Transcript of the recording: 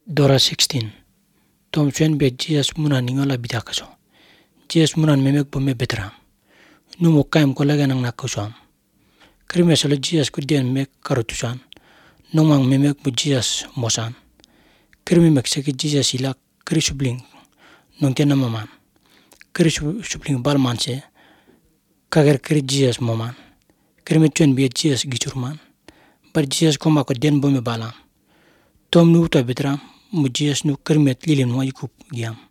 Dora 16. Tom Swen be Jesus munan ningola bidakaso. Jesus munan memek bome betram. Numo kaim kolaga nang nakusam. Krime solo Jesus kudien mek karutusan. Nomang memek bu Jesus mosan. Krime mek seki Jesus ilak kri subling. Nongtiana maman. Kri subling balman se. Kager kri Jesus moman. Krime chuen be Jesus gichurman. Bar Jesus koma ko den bome balam. Tom nu uta betram mu Jesus nu kermet lilin mo ikup giam.